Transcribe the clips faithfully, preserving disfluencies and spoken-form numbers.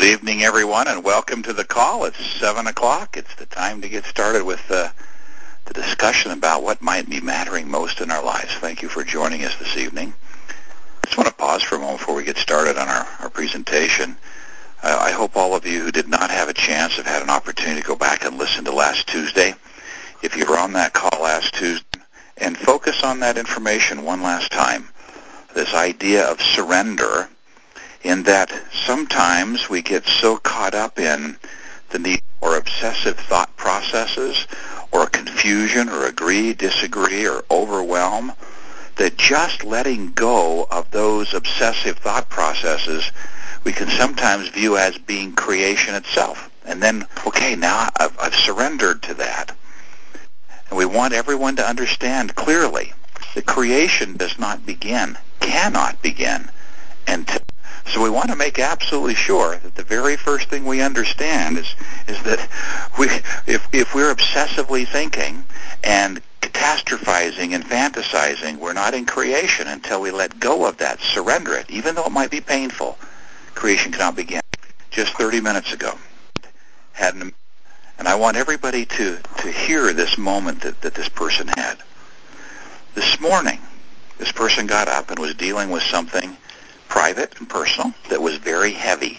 Good evening, everyone, and welcome to the call. It's seven o'clock. It's the time to get started with uh, the discussion about what might be mattering most in our lives. Thank you for joining us this evening. I just want to pause for a moment before we get started on our, our presentation. Uh, I hope all of you who did not have a chance have had an opportunity to go back and listen to last Tuesday. If you were on that call last Tuesday, and focus on that information one last time, this idea of surrender, in that sometimes we get so caught up in the need or obsessive thought processes or confusion or agree, disagree, or overwhelm, that just letting go of those obsessive thought processes we can sometimes view as being creation itself. And then, okay, now I've, I've surrendered to that. And we want everyone to understand clearly that creation does not begin, cannot begin, until So we want to make absolutely sure that the very first thing we understand is is that we, if if we're obsessively thinking and catastrophizing and fantasizing, we're not in creation until we let go of that, surrender it, even though it might be painful. Creation cannot begin. Just thirty minutes ago, had an, and I want everybody to to hear this moment that, that this person had. This morning, this person got up and was dealing with something private and personal that was very heavy.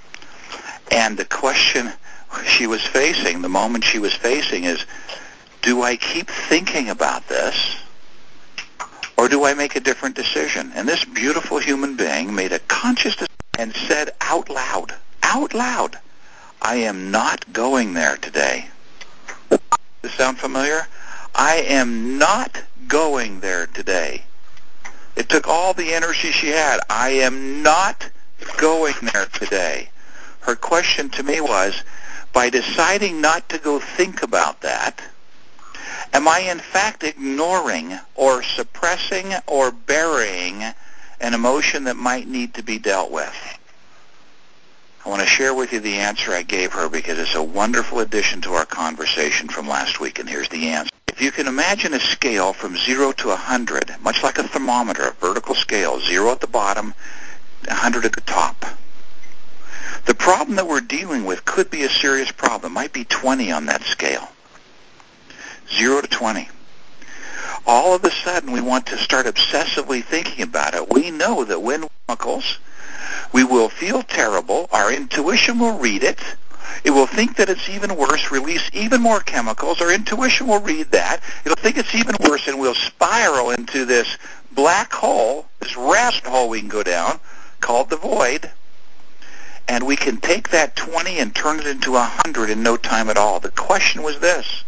And the question she was facing, the moment she was facing is, do I keep thinking about this or do I make a different decision? And this beautiful human being made a conscious decision and said out loud, out loud, I am not going there today. Does this sound familiar? I am not going there today. It took all the energy she had. I am not going there today. Her question to me was, by deciding not to go think about that, am I in fact ignoring or suppressing or burying an emotion that might need to be dealt with? I want to share with you the answer I gave her because it's a wonderful addition to our conversation from last week, and here's the answer. If you can imagine a scale from zero to one hundred, much like a thermometer, a vertical scale, zero at the bottom, one hundred at the top. The problem that we're dealing with could be a serious problem. It might be twenty on that scale. zero to twenty. All of a sudden, we want to start obsessively thinking about it. We know that when chemicals, we will feel terrible. Our intuition will read it. It will think that it's even worse, release even more chemicals. Our intuition will read that. It'll think it's even worse, and we'll spiral into this black hole, this rabbit hole we can go down, called the void. And we can take that twenty and turn it into one hundred in no time at all. The question was this.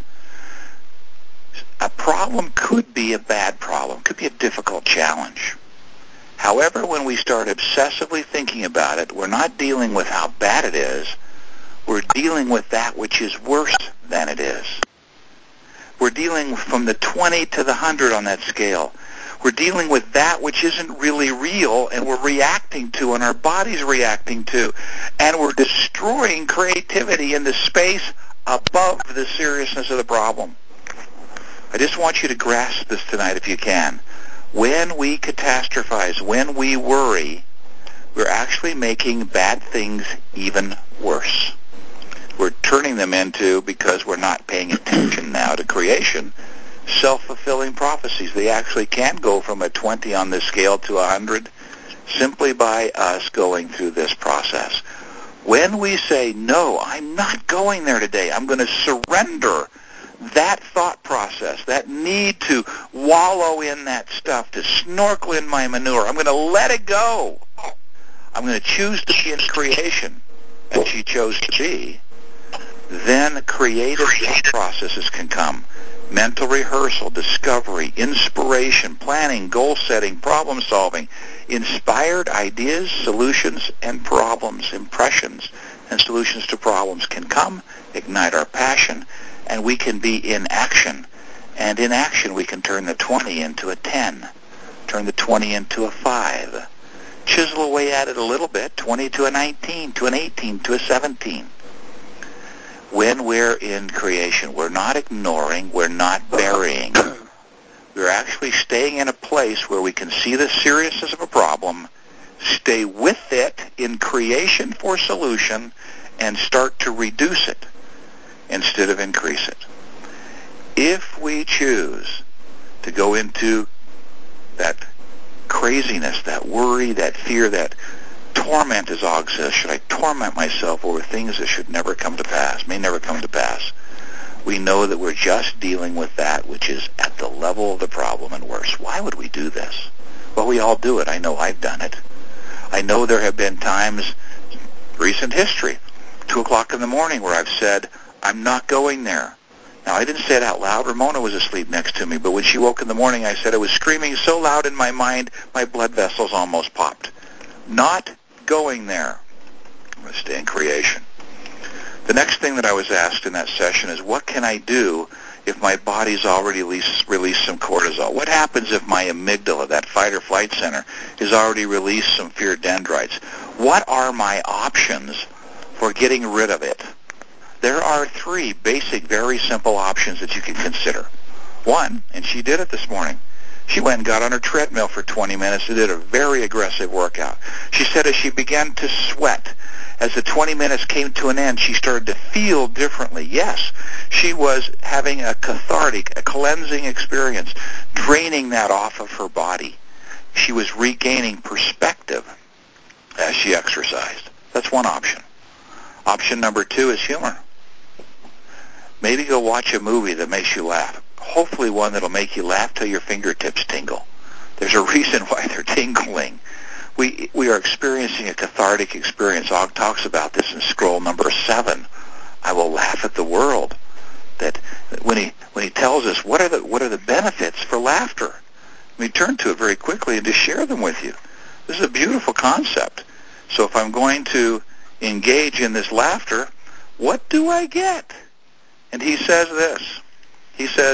A problem could be a bad problem, could be a difficult challenge. However, when we start obsessively thinking about it, we're not dealing with how bad it is. We're dealing with that which is worse than it is. We're dealing from the twenty to the one hundred on that scale. We're dealing with that which isn't really real and we're reacting to and our body's reacting to. And we're destroying creativity in the space above the seriousness of the problem. I just want you to grasp this tonight if you can. When we catastrophize, when we worry, we're actually making bad things even worse. We're turning them into, because we're not paying attention now to creation, self-fulfilling prophecies. They actually can go from a twenty on this scale to one hundred simply by us going through this process. When we say, no, I'm not going there today, I'm going to surrender that thought process, that need to wallow in that stuff, to snorkel in my manure, I'm going to let it go. I'm going to choose to be in creation, and she chose to be. Then creative thought processes can come. Mental rehearsal, discovery, inspiration, planning, goal setting, problem solving, inspired ideas, solutions, and problems, impressions, and solutions to problems can come, ignite our passion, and we can be in action. And in action, we can turn the twenty into a ten, turn the twenty into a five, chisel away at it a little bit, twenty to a nineteen, to an eighteen, to a seventeen. When we're in creation, we're not ignoring, we're not burying. We're actually staying in a place where we can see the seriousness of a problem, stay with it in creation for solution and start to reduce it instead of increase it. If we choose to go into that craziness, that worry, that fear, that torment, as Og says, should I torment myself over things that should never come to pass, may never come to pass, we know that we're just dealing with that which is at the level of the problem and worse. Why would we do this? Well, we all do it. I know I've done it. I know there have been times, recent history, two o'clock in the morning, where I've said, I'm not going there. Now, I didn't say it out loud. Ramona was asleep next to me, but when she woke in the morning, I said I was screaming so loud in my mind, my blood vessels almost popped. Not going there. I'm going to stay in creation. The next thing that I was asked in that session is, what can I do if my body's already released, released some cortisol? What happens if my amygdala, that fight or flight center, has already released some fear dendrites? What are my options for getting rid of it? There are three basic, very simple options that you can consider. One, and she did it this morning, she went and got on her treadmill for twenty minutes and did a very aggressive workout. She said as she began to sweat, as the twenty minutes came to an end, she started to feel differently. Yes, she was having a cathartic, a cleansing experience, draining that off of her body. She was regaining perspective as she exercised. That's one option. Option number two is humor. Maybe go watch a movie that makes you laugh. Hopefully one that'll make you laugh till your fingertips tingle. There's a reason why they're tingling. We we are experiencing a cathartic experience. Og talks about this in scroll number seven. I will laugh at the world. That when he when he tells us what are the what are the benefits for laughter, we turn to it very quickly and just share them with you. This is a beautiful concept. So if I'm going to engage in this laughter, what do I get? And he says this. He says,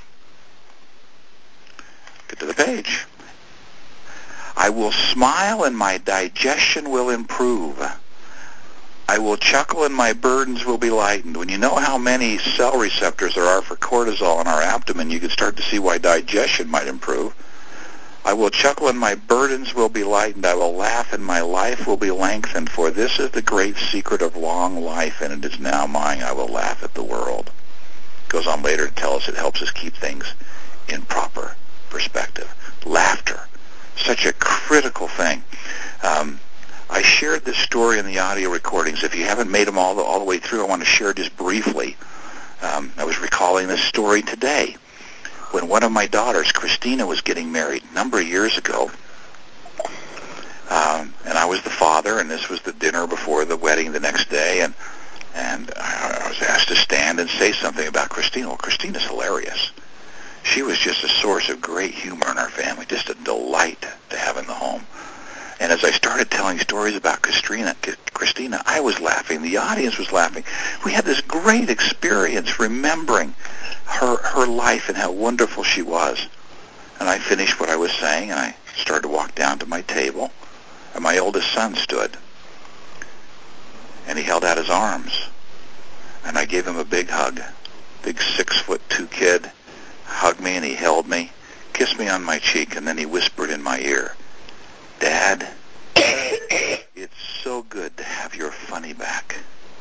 get to the page. I will smile and my digestion will improve. I will chuckle and my burdens will be lightened. When you know how many cell receptors there are for cortisol in our abdomen, you can start to see why digestion might improve. I will chuckle and my burdens will be lightened. I will laugh and my life will be lengthened. For this is the great secret of long life, and it is now mine. I will laugh at the world. Goes on later to tell us it helps us keep things in proper perspective. Laughter, such a critical thing. Um, I shared this story in the audio recordings. If you haven't made them all the, all the way through, I want to share just briefly. Um, I was recalling this story today. When one of my daughters, Christina, was getting married a number of years ago, um, and I was the father, and this was the dinner before the wedding the next day, and and I, I was asked to stand and say something about Christina. Well, Christina's hilarious. She was just a source of great humor in our family, just a delight to have in the home. And as I started telling stories about Christina, Christina, I was laughing. The audience was laughing. We had this great experience remembering her her life and how wonderful she was. And I finished what I was saying, and I started to walk down to my table, and my oldest son stood. And he held out his arms, and I gave him a big hug. Big six-foot-two kid hugged me, and he held me, kissed me on my cheek, and then he whispered in my ear, Dad, it's so good to have your funny back.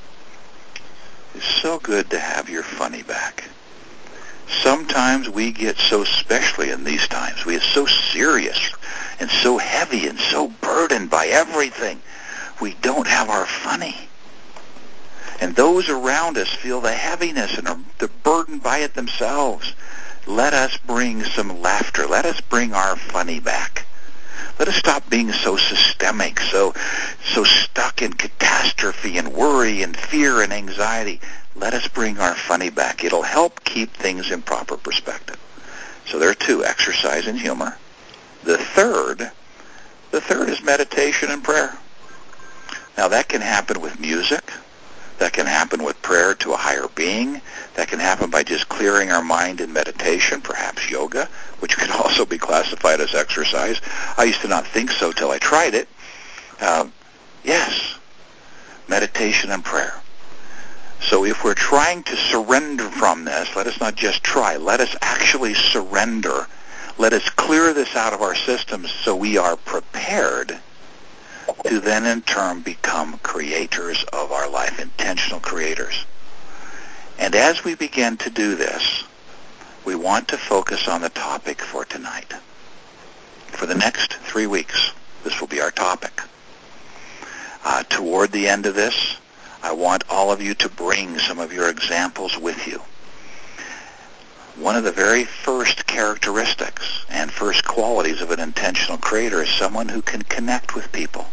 It's so good to have your funny back. Sometimes we get so, especially in these times, we get so serious and so heavy and so burdened by everything, we don't have our funny. And those around us feel the heaviness and are the burdened by it themselves. Let us bring some laughter. Let us bring our funny back. Let us stop being so systemic, so so stuck in catastrophe and worry and fear and anxiety. Let us bring our funny back. It'll help keep things in proper perspective. So there are two, exercise and humor. The third, the third is meditation and prayer. Now that can happen with music. That can happen with prayer to a higher being. That can happen by just clearing our mind in meditation, perhaps yoga, which could also be classified as exercise. I used to not think so till I tried it. Um, yes, meditation and prayer. So if we're trying to surrender from this, let us not just try. Let us actually surrender. Let us clear this out of our systems so we are prepared to then in turn become creators of our life, intentional creators. And as we begin to do this, we want to focus on the topic for tonight. For the next three weeks, this will be our topic. Uh, toward the end of this, I want all of you to bring some of your examples with you. One of the very first characteristics and first qualities of an intentional creator is someone who can connect with people.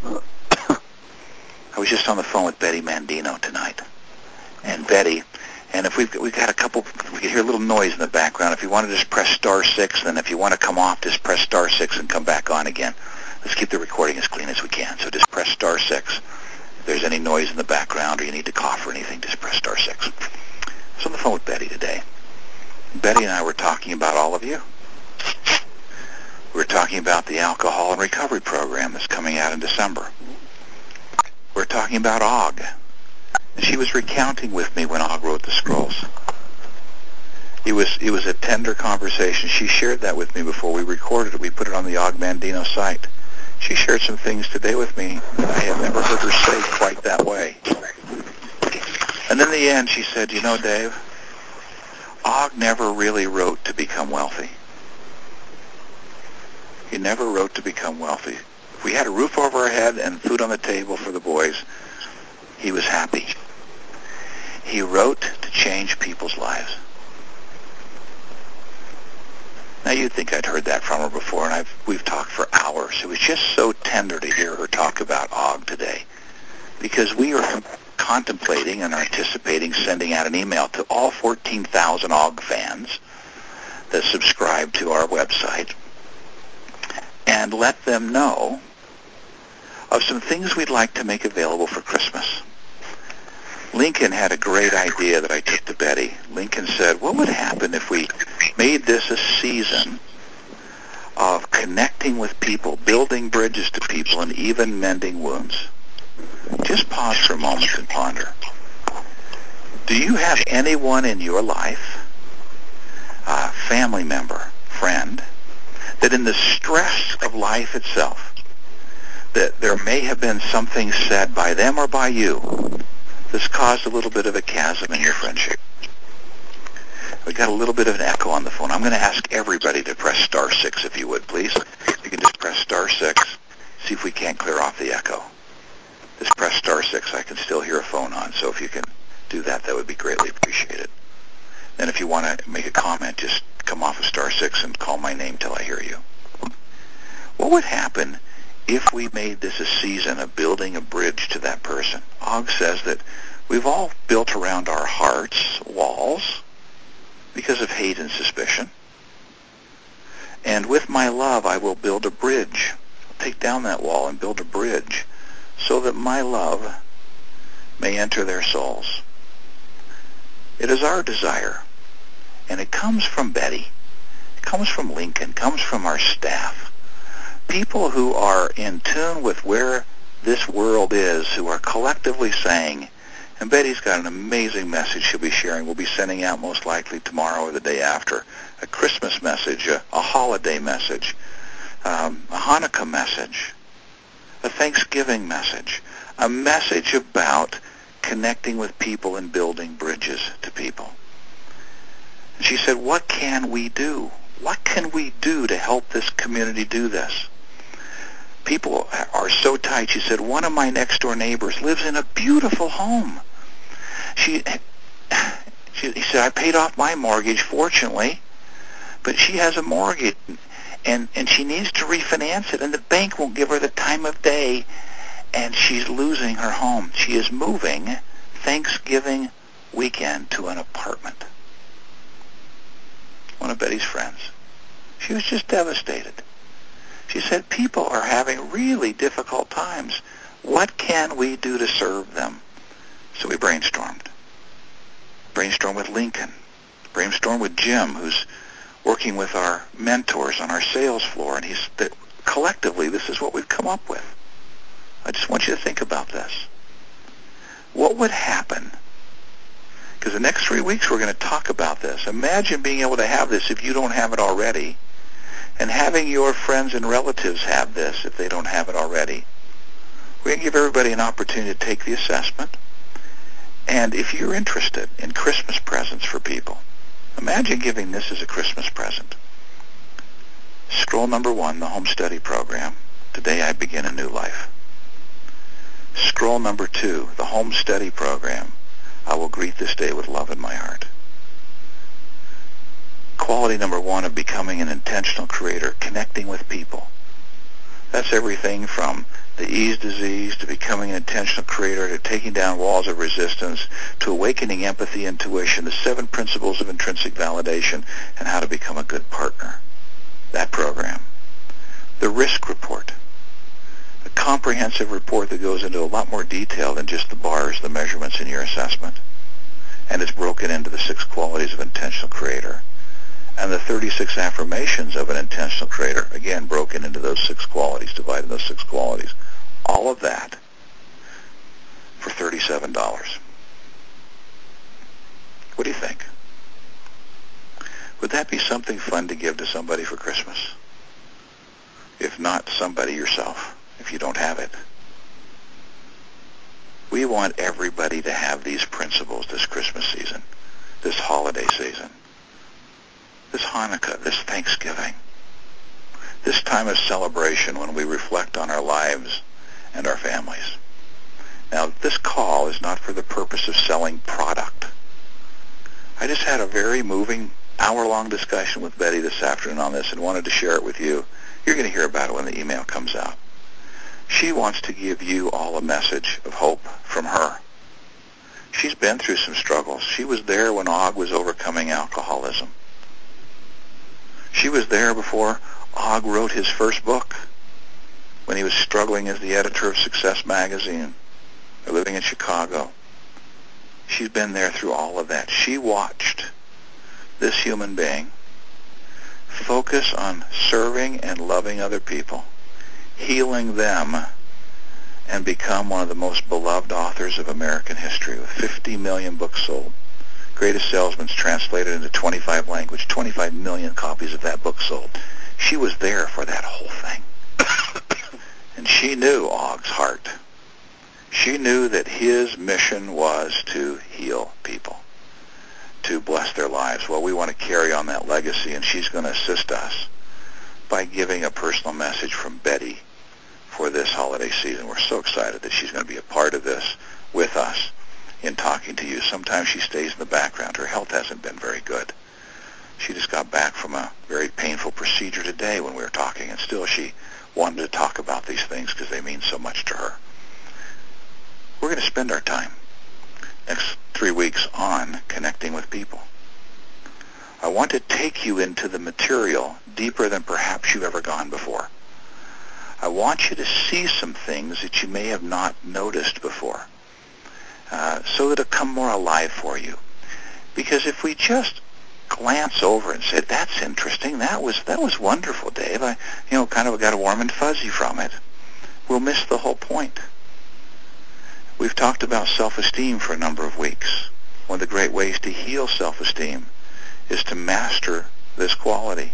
I was just on the phone with Betty Mandino tonight. And Betty, and if we've, we've got a couple, we can hear a little noise in the background. If you want to just press star six, then if you want to come off, just press star six and come back on again. Let's keep the recording as clean as we can. So just press star six. If there's any noise in the background or you need to cough or anything, just press star six. I was on the phone with Betty today. Betty and I were talking about all of you. We were talking about the alcohol and recovery program that's coming out in December. We were talking about Og. And she was recounting with me when Og wrote the scrolls. It was it was a tender conversation. She shared that with me before we recorded it. We put it on the Og Mandino site. She shared some things today with me that I had never heard her say quite that way. And then in the end, she said, you know, Dave, Og never really wrote to become wealthy. He never wrote to become wealthy. If we had a roof over our head and food on the table for the boys, he was happy. He wrote to change people's lives. Now, you'd think I'd heard that from her before, and I've, we've talked for hours. It was just so tender to hear her talk about Og today, because we are contemplating and are anticipating sending out an email to all fourteen thousand Og fans that subscribe to our website and let them know of some things we'd like to make available for Christmas. Lincoln had a great idea that I took to Betty. Lincoln said, what would happen if we made this a season of connecting with people, building bridges to people, and even mending wounds? Just pause for a moment and ponder. Do you have anyone in your life, a family member, friend, that in the stress of life itself, that there may have been something said by them or by you that's caused a little bit of a chasm in your friendship? We got a little bit of an echo on the phone. I'm going to ask everybody to press star six, if you would, please. If you can just press star six, see if we can't clear off the echo. Just press star six. I can still hear a phone on, so if you can do that, that would be greatly appreciated. And if you want to make a comment, just come off of star six and call my name till I hear you. What would happen if we made this a season of building a bridge to that person? Og says that we've all built around our hearts walls because of hate and suspicion. And with my love, I will build a bridge. I'll take down that wall and build a bridge so that my love may enter their souls. It is our desire, and it comes from Betty. It comes from Lincoln. It comes from our staff. People who are in tune with where this world is, who are collectively saying, and Betty's got an amazing message she'll be sharing. We'll be sending out most likely tomorrow or the day after, a Christmas message, a, a holiday message, um, a Hanukkah message, a Thanksgiving message, a message about connecting with people and building bridges to people. And she said, what can we do? What can we do to help this community do this? People are so tight. She said, one of my next door neighbors lives in a beautiful home. She, she, he said, I paid off my mortgage, fortunately, but she has a mortgage, and, and she needs to refinance it, and the bank won't give her the time of day, and she's losing her home. She is moving Thanksgiving weekend to an apartment. One of Betty's friends. She was just devastated. She said, people are having really difficult times. What can we do to serve them? So we brainstormed. Brainstormed with Lincoln. Brainstormed with Jim, who's working with our mentors on our sales floor, and he's that collectively, this is what we've come up with. I just want you to think about this. What would happen? Because the next three weeks we're going to talk about this. Imagine being able to have this if you don't have it already, and having your friends and relatives have this if they don't have it already. We're going to give everybody an opportunity to take the assessment. And if you're interested in Christmas presents for people, imagine giving this as a Christmas present. Scroll number one, the Home Study Program. Today I begin a new life. Scroll number two, the Home Study Program. I will greet this day with love in my heart. Quality number one of becoming an intentional creator, connecting with people. That's everything from the ease disease to becoming an intentional creator to taking down walls of resistance to awakening empathy, intuition, the seven principles of intrinsic validation, and how to become a good partner. That program. The risk report. A comprehensive report that goes into a lot more detail than just the bars, the measurements in your assessment. And it's broken into the six qualities of intentional creator. And the thirty-six affirmations of an intentional creator, again, broken into those six qualities, divided into those six qualities. All of that for thirty-seven dollars. What do you think? Would that be something fun to give to somebody for Christmas? If not, somebody yourself, if you don't have it. We want everybody to have these principles this Christmas season, this holiday season, this Hanukkah, this Thanksgiving, this time of celebration when we reflect on our lives and our families. Now, this call is not for the purpose of selling product. I just had a very moving hour-long discussion with Betty this afternoon on this and wanted to share it with you. You're going to hear about it when the email comes out. She wants to give you all a message of hope from her. She's been through some struggles. She was there when Og was overcoming alcoholism. She was there before Og wrote his first book, when he was struggling as the editor of Success Magazine, living in Chicago. She's been there through all of that. She watched this human being focus on serving and loving other people, healing them, and become one of the most beloved authors of American history with fifty million books sold. Greatest Salesman's translated into twenty-five languages, twenty-five million copies of that book sold. She was there for that whole thing. And she knew Og's heart. She knew that his mission was to heal people, to bless their lives. Well, we want to carry on that legacy, and she's going to assist us by giving a personal message from Betty for this holiday season. We're so excited that she's going to be a part of this with us in talking to you. Sometimes she stays in the background. Her health hasn't been very good. She just got back from a very painful procedure today when we were talking, and still she wanted to talk about these things because they mean so much to her. We're going to spend our time next three weeks on connecting with people. I want to take you into the material deeper than perhaps you've ever gone before. I want you to see some things that you may have not noticed before, uh, so that it'll come more alive for you. Because if we just glance over and say, that's interesting, that was that was wonderful, Dave, I you know kind of got a warm and fuzzy from it, we'll miss the whole point. We've talked about self-esteem for a number of weeks. One of the great ways to heal self-esteem is to master this quality.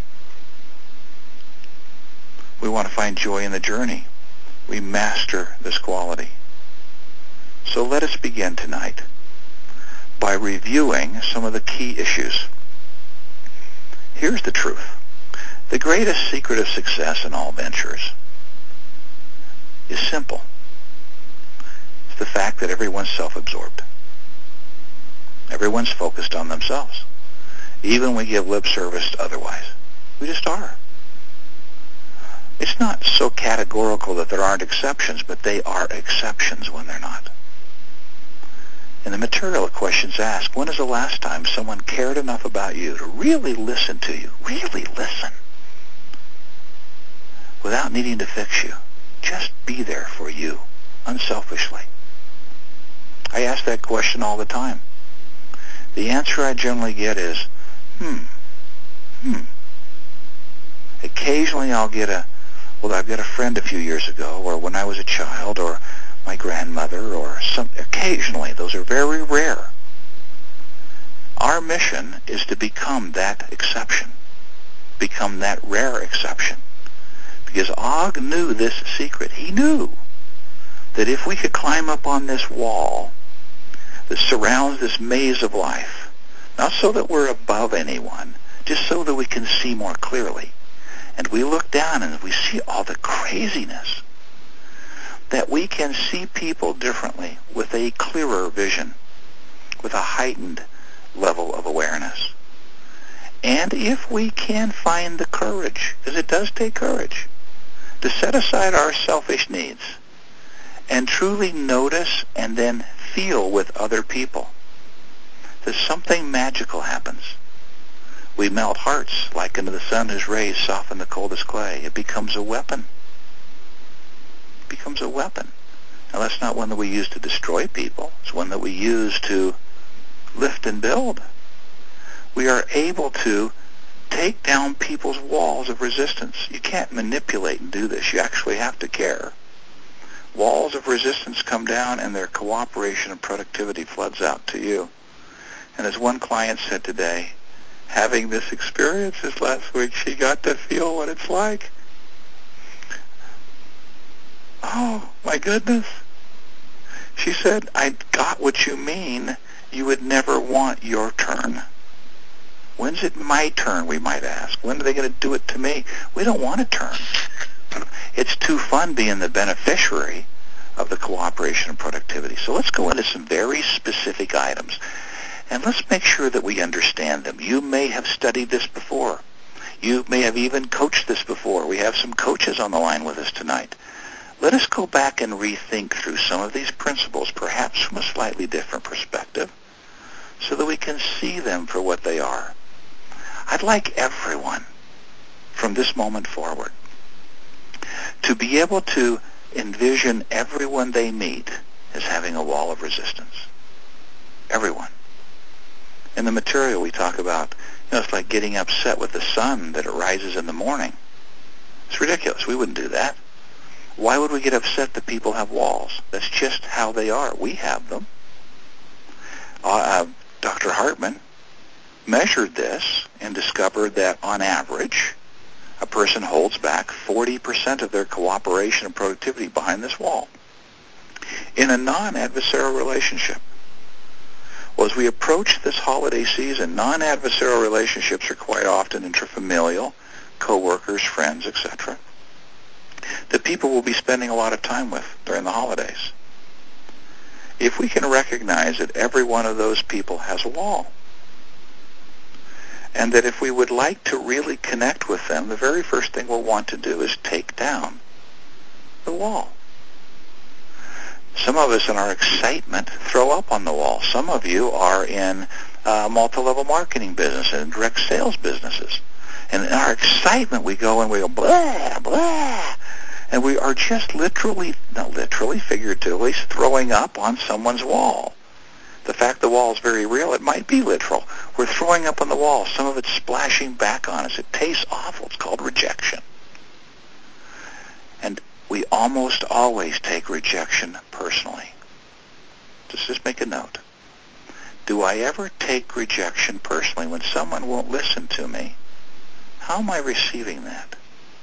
We want to find joy in the journey. We master this quality. So let us begin tonight by reviewing some of the key issues. Here's the truth. The greatest secret of success in all ventures is simple. It's the fact that everyone's self-absorbed. Everyone's focused on themselves. Even when we give lip service to otherwise. We just are. It's not so categorical that there aren't exceptions, but they are exceptions when they're not. In the material, questions asked, when is the last time someone cared enough about you to really listen to you, really listen, without needing to fix you? Just be there for you, unselfishly. I ask that question all the time. The answer I generally get is, hmm, hmm. Occasionally I'll get a, well, I've got a friend a few years ago, or when I was a child, or my grandmother, or some, occasionally. Those are very rare. Our mission is to become that exception, become that rare exception. Because Og knew this secret. He knew that if we could climb up on this wall that surrounds this maze of life, not so that we're above anyone, just so that we can see more clearly, and we look down and we see all the craziness, that we can see people differently with a clearer vision, with a heightened level of awareness. And if we can find the courage, because it does take courage, to set aside our selfish needs and truly notice and then feel with other people, that something magical happens. We melt hearts like unto the sun whose rays soften the coldest clay. It becomes a weapon. It becomes a weapon. Now, that's not one that we use to destroy people. It's one that we use to lift and build. We are able to take down people's walls of resistance. You can't manipulate and do this. You actually have to care. Walls of resistance come down, and their cooperation and productivity floods out to you. And as one client said today, having this experience this last week, she got to feel what it's like. Oh, my goodness. She said, I got what you mean. You would never want your turn. When's it my turn, we might ask? When are they going to do it to me? We don't want a turn. It's too fun being the beneficiary of the cooperation and productivity. So let's go into some very specific items, and let's make sure that we understand them. You may have studied this before. You may have even coached this before. We have some coaches on the line with us tonight. Let us go back and rethink through some of these principles, perhaps from a slightly different perspective, so that we can see them for what they are. I'd like everyone, from this moment forward, to be able to envision everyone they meet as having a wall of resistance. Everyone. In the material we talk about, you know, it's like getting upset with the sun that it rises in the morning. It's ridiculous. We wouldn't do that. Why would we get upset that people have walls? That's just how they are. We have them. Uh, uh, Doctor Hartman measured this and discovered that on average, a person holds back forty percent of their cooperation and productivity behind this wall in a non-adversarial relationship. Well, as we approach this holiday season, non-adversarial relationships are quite often intrafamilial, co-workers, friends, et cetera, that people will be spending a lot of time with during the holidays. If we can recognize that every one of those people has a wall, and that if we would like to really connect with them, the very first thing we'll want to do is take down the wall. Some of us in our excitement throw up on the wall. Some of you are in uh, multi-level marketing business and direct sales businesses. And in our excitement, we go and we go, blah, blah. And we are just literally, not literally, figuratively, throwing up on someone's wall. The fact the wall is very real, it might be literal. We're throwing up on the wall. Some of it's splashing back on us. It tastes awful. It's called rejection. And we almost always take rejection personally. Just, just make a note. Do I ever take rejection personally? When someone won't listen to me, how am I receiving that?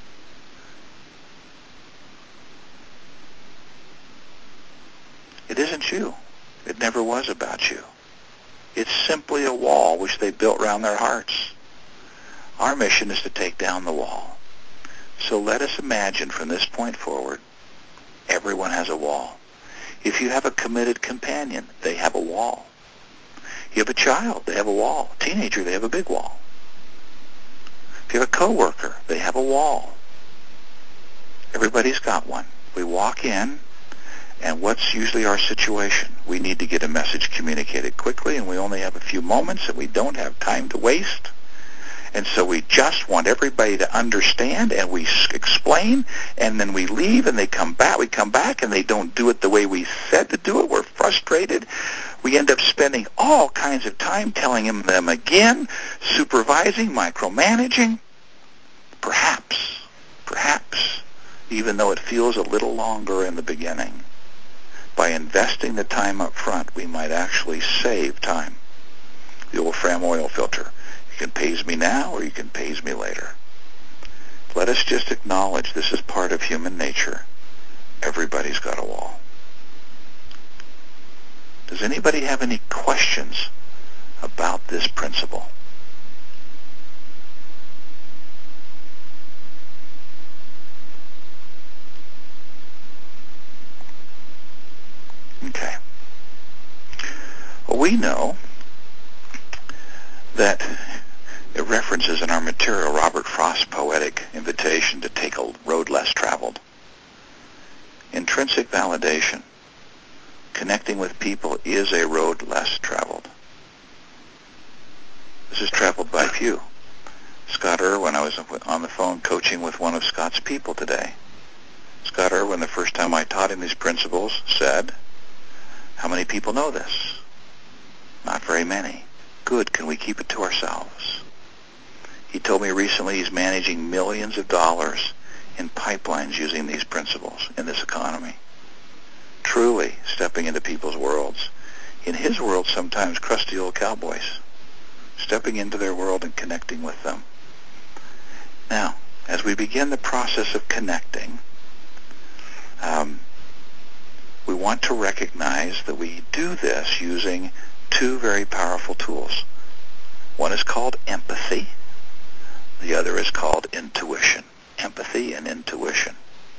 It isn't you. It never was about you. It's simply a wall which they built around their hearts. Our mission is to take down the wall. So let us imagine from this point forward, everyone has a wall. If you have a committed companion, they have a wall. You have a child, they have a wall. A teenager, they have a big wall. If you have a coworker, they have a wall. Everybody's got one. We walk in, and what's usually our situation? We need to get a message communicated quickly, and we only have a few moments, and we don't have time to waste. And so we just want everybody to understand, and we explain, and then we leave, and they come back. We come back, and they don't do it the way we said to do it. We're frustrated. We end up spending all kinds of time telling them again, supervising, micromanaging. Perhaps, perhaps, even though it feels a little longer in the beginning, by investing the time up front, we might actually save time. The old Fram oil filter. You can pays me now or you can pays me later. Let us just acknowledge this is part of human nature. Everybody's got a wall. Does anybody have any questions about this principle? Okay. Well, we know that it references in our material Robert Frost's poetic invitation to take a road less traveled. Intrinsic validation, connecting with people, is a road less traveled. This is traveled by few. Scott Irwin, I was on the phone coaching with one of Scott's people today. Scott Irwin, the first time I taught him these principles, said, "How many people know this?" "Not very many." "Good. Can we keep it to ourselves?" He told me recently he's managing millions of dollars in pipelines using these principles in this economy. Truly stepping into people's worlds. In his world, sometimes crusty old cowboys. Stepping into their world and connecting with them. Now, as we begin the process of connecting, um, we want to recognize that we do this using two very powerful tools. One is called empathy. The other is called intuition. Empathy and intuition.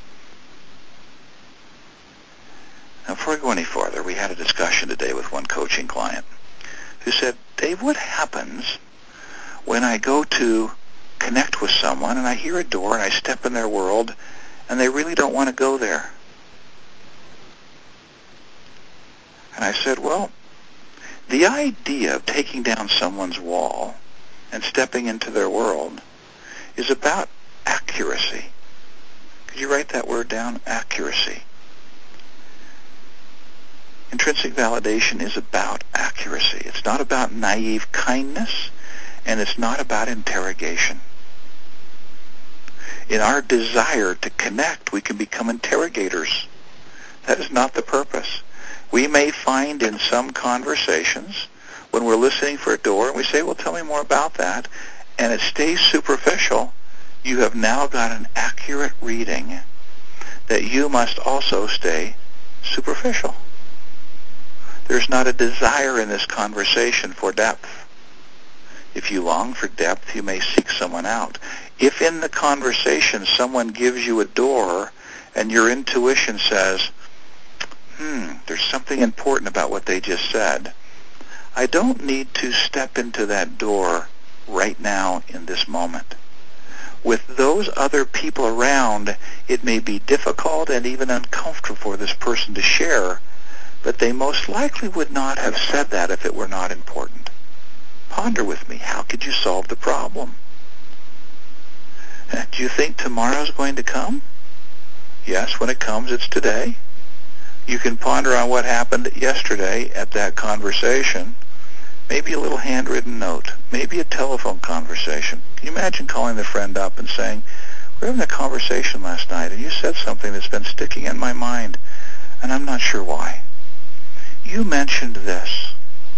Now, before I go any farther, we had a discussion today with one coaching client who said, "Dave, what happens when I go to connect with someone and I hear a door and I step in their world and they really don't want to go there?" And I said, well, the idea of taking down someone's wall and stepping into their world is about accuracy. Could you write that word down? Accuracy. Intrinsic validation is about accuracy. It's not about naive kindness, and it's not about interrogation. In our desire to connect, we can become interrogators. That is not the purpose. We may find in some conversations, when we're listening for a door, and we say, well, tell me more about that, and it stays superficial, you have now got an accurate reading that you must also stay superficial. There's not a desire in this conversation for depth. If you long for depth, you may seek someone out. If in the conversation someone gives you a door and your intuition says, hmm, there's something important about what they just said, I don't need to step into that door right now in this moment. With those other people around, it may be difficult and even uncomfortable for this person to share, but they most likely would not have said that if it were not important. Ponder with me. How could you solve the problem? Do you think tomorrow's going to come? Yes, when it comes, it's today. You can ponder on what happened yesterday at that conversation. Maybe a little handwritten note. Maybe a telephone conversation. Can you imagine calling the friend up and saying, we're having a conversation last night, and you said something that's been sticking in my mind, and I'm not sure why. You mentioned this.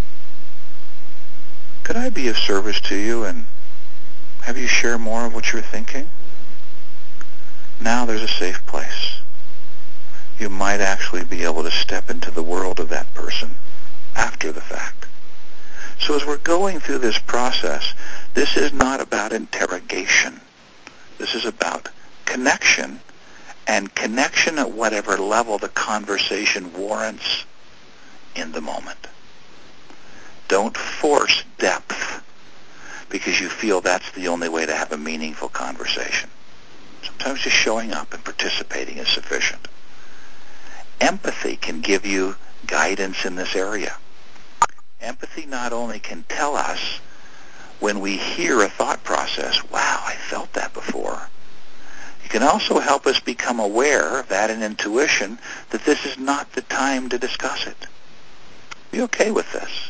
Could I be of service to you and have you share more of what you're thinking? Now there's a safe place. You might actually be able to step into the world of that person after the fact. So as we're going through this process, this is not about interrogation. This is about connection, and connection at whatever level the conversation warrants in the moment. Don't force depth because you feel that's the only way to have a meaningful conversation. Sometimes just showing up and participating is sufficient. Empathy can give you guidance in this area. Empathy not only can tell us when we hear a thought process, wow, I felt that before. It can also help us become aware of that in intuition that this is not the time to discuss it. Be okay with this.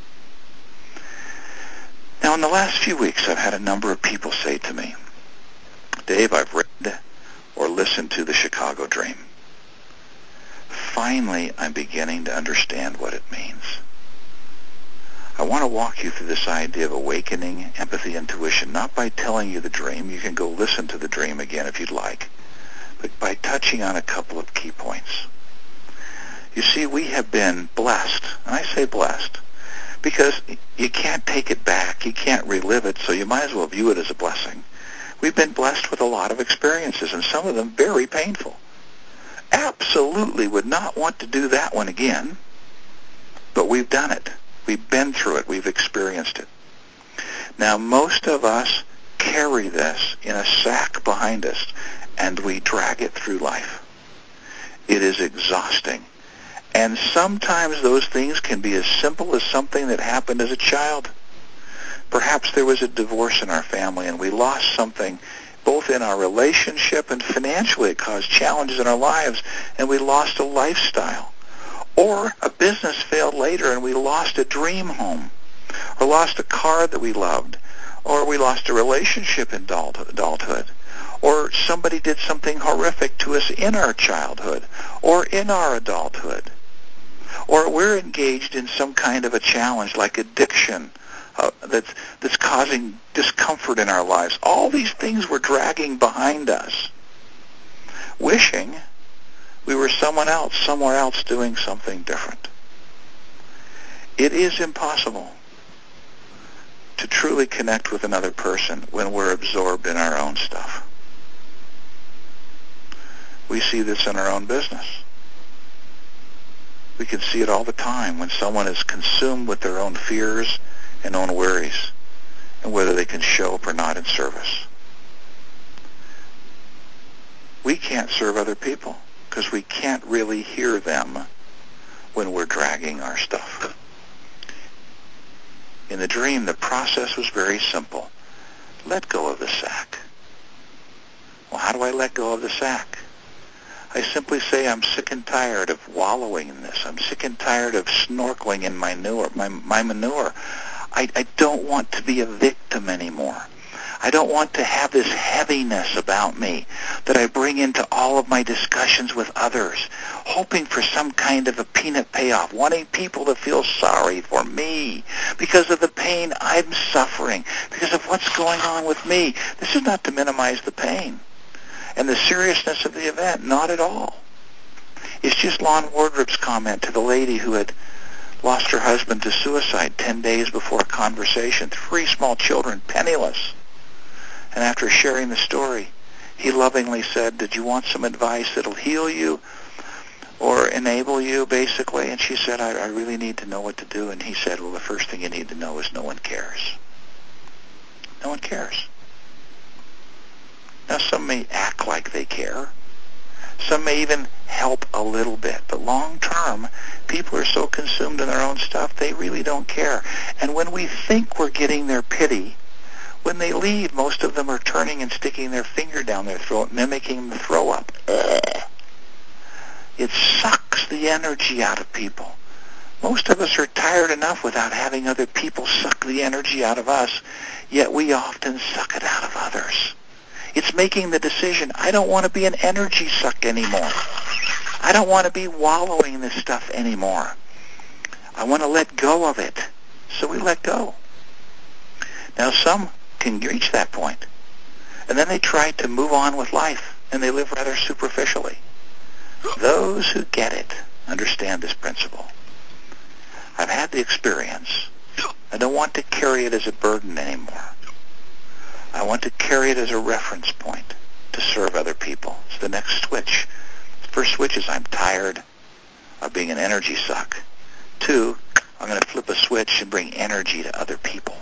Now, in the last few weeks, I've had a number of people say to me, Dave, I've read or listened to the Chicago Dream. Finally, I'm beginning to understand what it means. I want to walk you through this idea of awakening empathy, intuition, not by telling you the dream. You can go listen to the dream again if you'd like, but by touching on a couple of key points. You see, we have been blessed, and I say blessed, because you can't take it back. You can't relive it, so you might as well view it as a blessing. We've been blessed with a lot of experiences, and some of them very painful. Absolutely would not want to do that one again, but we've done it. We've been through it. We've experienced it. Now, most of us carry this in a sack behind us, and we drag it through life. It is exhausting. And sometimes those things can be as simple as something that happened as a child. Perhaps there was a divorce in our family, and we lost something both in our relationship and financially. It caused challenges in our lives, and we lost a lifestyle. Or a business failed later, and we lost a dream home, or lost a car that we loved, or we lost a relationship in adulthood, or somebody did something horrific to us in our childhood or in our adulthood, or we're engaged in some kind of a challenge like addiction uh, that's, that's causing discomfort in our lives. All these things we're dragging behind us, wishing we were someone else, somewhere else doing something different. It is impossible to truly connect with another person when we're absorbed in our own stuff. We see this in our own business. We can see it all the time when someone is consumed with their own fears and own worries, and whether they can show up or not in service. We can't serve other people because we can't really hear them when we're dragging our stuff. In the dream, the process was very simple. Let go of the sack. Well, how do I let go of the sack? I simply say I'm sick and tired of wallowing in this. I'm sick and tired of snorkeling in my manure. My, my manure. I, I don't want to be a victim anymore. I don't want to have this heaviness about me that I bring into all of my discussions with others, hoping for some kind of a peanut payoff, wanting people to feel sorry for me because of the pain I'm suffering, because of what's going on with me. This is not to minimize the pain and the seriousness of the event, not at all. It's just Lon Wardrop's comment to the lady who had lost her husband to suicide ten days before a conversation, three small children, penniless. And after sharing the story, he lovingly said, did you want some advice that'll heal you or enable you, basically? And she said, I, I really need to know what to do. And he said, well, the first thing you need to know is no one cares. No one cares. Now, some may act like they care. Some may even help a little bit. But long term, people are so consumed in their own stuff, they really don't care. And when we think we're getting their pity, when they leave, most of them are turning and sticking their finger down their throat, mimicking the throw up. Ugh. It sucks the energy out of people. Most of us are tired enough without having other people suck the energy out of us, yet we often suck it out of others. It's making the decision, I don't want to be an energy suck anymore. I don't want to be wallowing in this stuff anymore. I want to let go of it. So we let go. Now, some can reach that point, and then they try to move on with life, and they live rather superficially. Those who get it understand this principle. I've had the experience. I don't want to carry it as a burden anymore. I want to carry it as a reference point to serve other people. It's the next switch. The first switch is I'm tired of being an energy suck. Two, I'm going to flip a switch and bring energy to other people.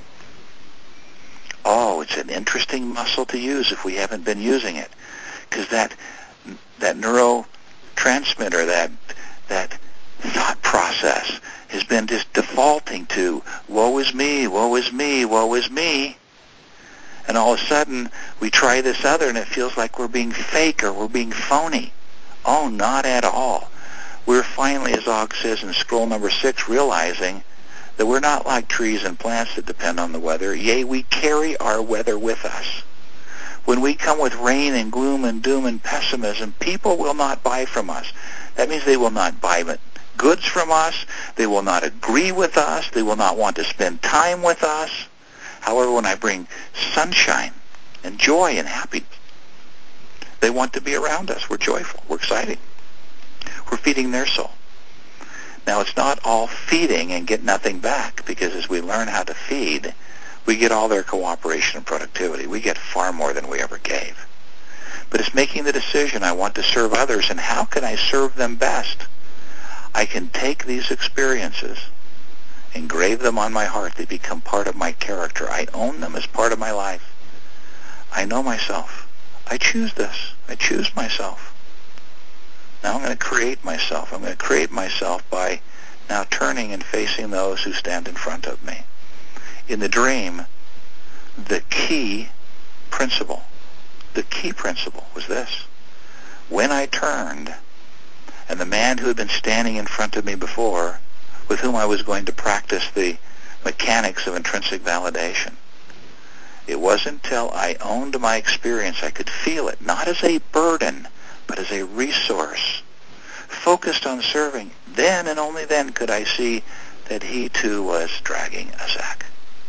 Oh, it's an interesting muscle to use if we haven't been using it, because that that neurotransmitter, that that thought process has been just defaulting to woe is me, woe is me, woe is me. And all of a sudden, we try this other, and it feels like we're being fake or we're being phony. Oh, not at all. We're finally, as Og says in scroll number six, realizing that we're not like trees and plants that depend on the weather. Yea, we carry our weather with us. When we come with rain and gloom and doom and pessimism, people will not buy from us. That means they will not buy goods from us. They will not agree with us. They will not want to spend time with us. However, when I bring sunshine and joy and happiness, they want to be around us. We're joyful. We're excited. We're feeding their soul. Now, it's not all feeding and get nothing back, because as we learn how to feed, we get all their cooperation and productivity. We get far more than we ever gave. But it's making the decision, I want to serve others, and how can I serve them best? I can take these experiences, engrave them on my heart. They become part of my character. I own them as part of my life. I know myself. I choose this. I choose myself. Now I'm going to create myself. I'm going to create myself by now turning and facing those who stand in front of me. In the dream, the key principle, the key principle was this. When I turned, and the man who had been standing in front of me before, with whom I was going to practice the mechanics of intrinsic validation, it wasn't until I owned my experience I could feel it, not as a burden, but as a resource, focused on serving. Then and only then could I see that he too was dragging a sack.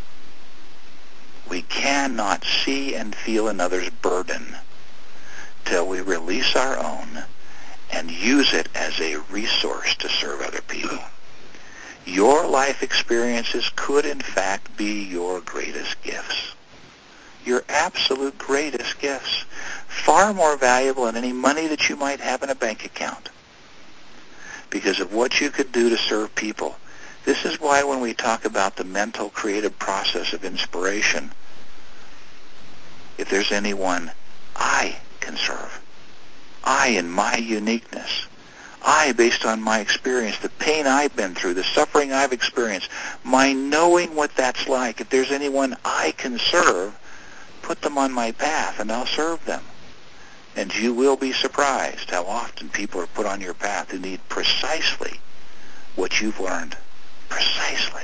We cannot see and feel another's burden till we release our own and use it as a resource to serve other people. Your life experiences could, in fact, be your greatest gifts. Your absolute greatest gifts. Far more valuable than any money that you might have in a bank account, because of what you could do to serve people. This is why when we talk about the mental creative process of inspiration, if there's anyone I can serve, I in my uniqueness, I based on my experience, the pain I've been through, the suffering I've experienced, my knowing what that's like, if there's anyone I can serve, put them on my path and I'll serve them. And you will be surprised how often people are put on your path who need precisely what you've learned. Precisely.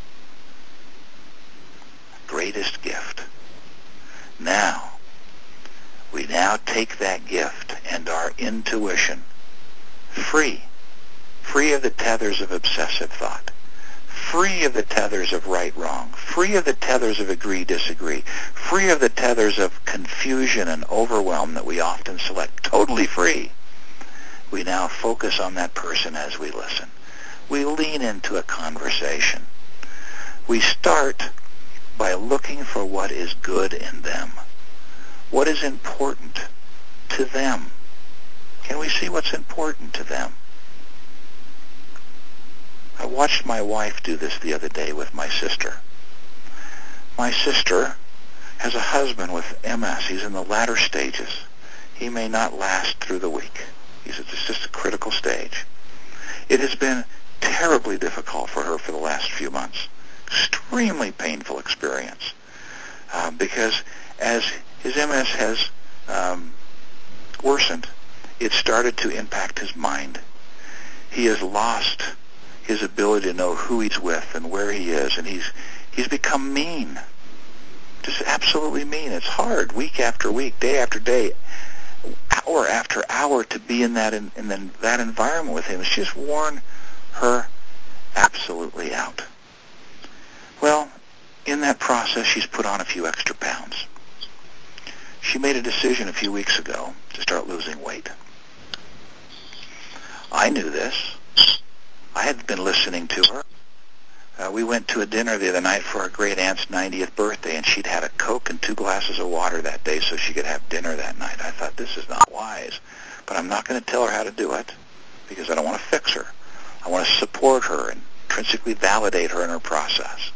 Greatest gift. Now, we now take that gift and our intuition, free, free of the tethers of obsessive thought, free of the tethers of right-wrong, free of the tethers of agree-disagree, free of the tethers of confusion and overwhelm that we often select, totally free. We now focus on that person as we listen. We lean into a conversation. We start by looking for what is good in them, what is important to them. Can we see what's important to them? I watched my wife do this the other day with my sister. My sister has a husband with M S. He's in the latter stages. He may not last through the week. He's at just a critical stage. It has been terribly difficult for her for the last few months. Extremely painful experience. Uh, because as his M S has um, worsened, it started to impact his mind. He has lost his ability to know who he's with and where he is, and he's he's become mean. Just absolutely mean. It's hard week after week, day after day, hour after hour to be in that in, in the, that environment with him. It's just worn her absolutely out. Well, in that process, she's put on a few extra pounds. She made a decision a few weeks ago to start losing weight. I knew this. I had been listening to her. Uh, we went to a dinner the other night for our great aunt's ninetieth birthday, and she'd had a Coke and two glasses of water that day so she could have dinner that night. I thought, this is not wise, but I'm not going to tell her how to do it because I don't want to fix her. I want to support her and intrinsically validate her in her process.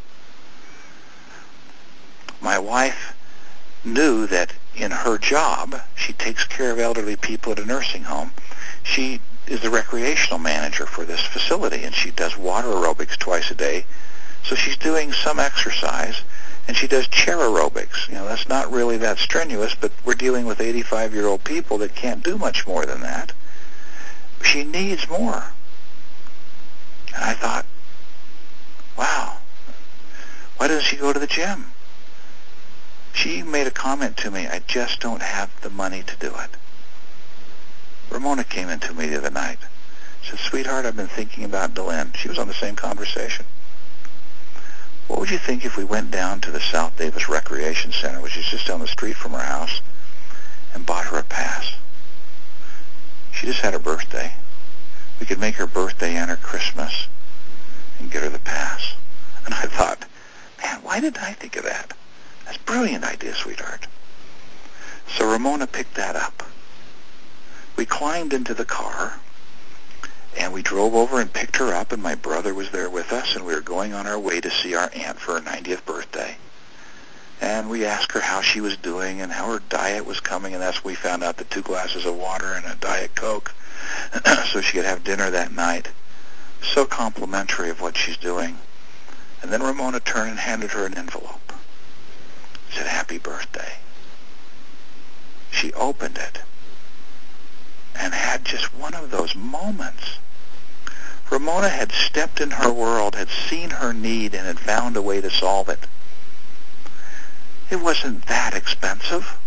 My wife knew that in her job, she takes care of elderly people at a nursing home. She is the recreational manager for this facility, and she does water aerobics twice a day. So she's doing some exercise, and she does chair aerobics. You know, that's not really that strenuous, but we're dealing with eighty-five-year-old people that can't do much more than that. She needs more. And I thought, wow, why doesn't she go to the gym? She made a comment to me, I just don't have the money to do it. Ramona came in to me the other night. She said, sweetheart, I've been thinking about Delenn. She was on the same conversation. What would you think if we went down to the South Davis Recreation Center, which is just down the street from her house, and bought her a pass? She just had her birthday. We could make her birthday and her Christmas and get her the pass. And I thought, man, why didn't I think of that? That's a brilliant idea, sweetheart. So Ramona picked that up. We climbed into the car, and we drove over and picked her up, and my brother was there with us, and we were going on our way to see our aunt for her ninetieth birthday. And we asked her how she was doing and how her diet was coming, and that's when we found out that two glasses of water and a Diet Coke so she could have dinner that night. So complimentary of what she's doing. And then Ramona turned and handed her an envelope. It said, happy birthday. She opened it and had just one of those moments. Ramona had stepped in her world, had seen her need, and had found a way to solve it. It wasn't that expensive.